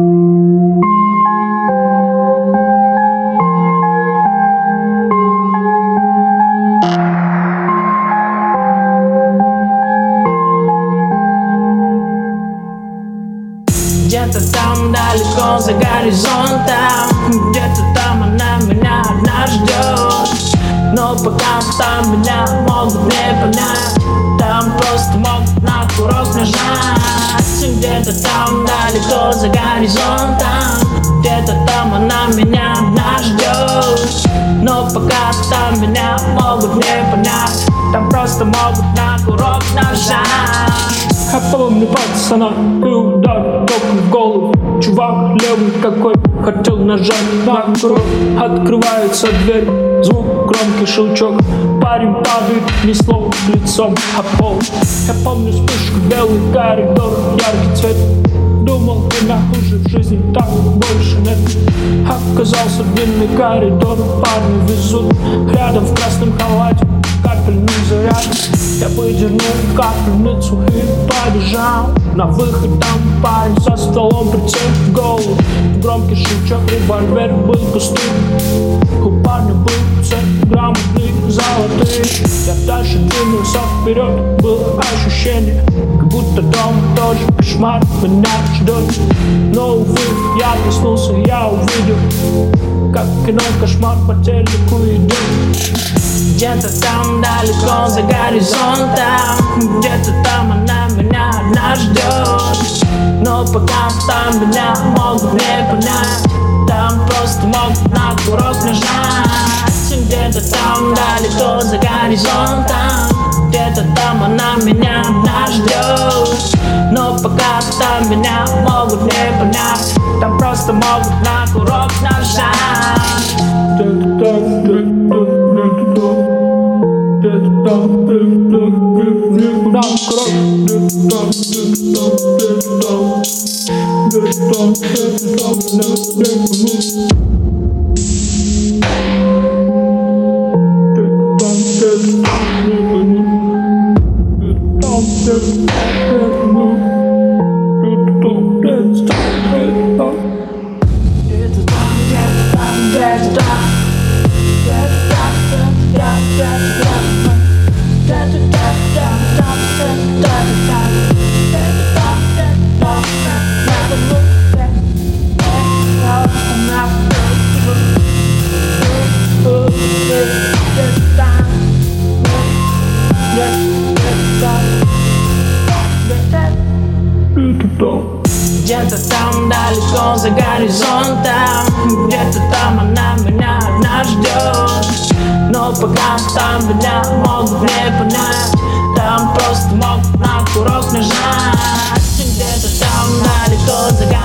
Где-то там далеко за горизонтом, где-то там она меня одна ждет. Но пока там меня могут не понять, там просто могут на курок нажать. Где-то там далеко за горизонтом, где-то там она меня одна ждет. Но пока там меня могут не понять, там просто могут на курок нажать. Я помню пацана и удар током в голову. Чувак левый какой хотел нажать на курок. Открывается дверь, звук, громкий щелчок. Парень падает, ни слова, лицом о пол. Я помню вспышку, белый коридор, яркий цвет. Думал, меня уже в жизни так больше нет. Оказался длинный коридор, парни везут рядом в красном халате капельный заряд. Я выдернул капельницу и побежал на выход. Там парень со стволом, прицел в голову. Громкий щелчок, револьвер был пустым. У парня был цент, грамотный, золотые. Я дальше двинулся вперед, было ощущение, как будто дома тоже кошмар меня ждет. Но увы, я проснулся, я увидел, как кино кошмар по телеку идет. Где-то там далеко за горизонтом, где-то там она меня одна ждет. Но пока там меня могут не понять, там просто могут на курок нажать. Где-то там далеко за горизонтом, где-то там она меня одна ждет. Но пока там меня могут не понять, там просто могут на курок нажать. Где-то там далеко за горизонтом, где-то там она меня одна ждет. Но пока там меня могут не понять, там просто могут на курок нажать. Где-то там далеко за горизонтом.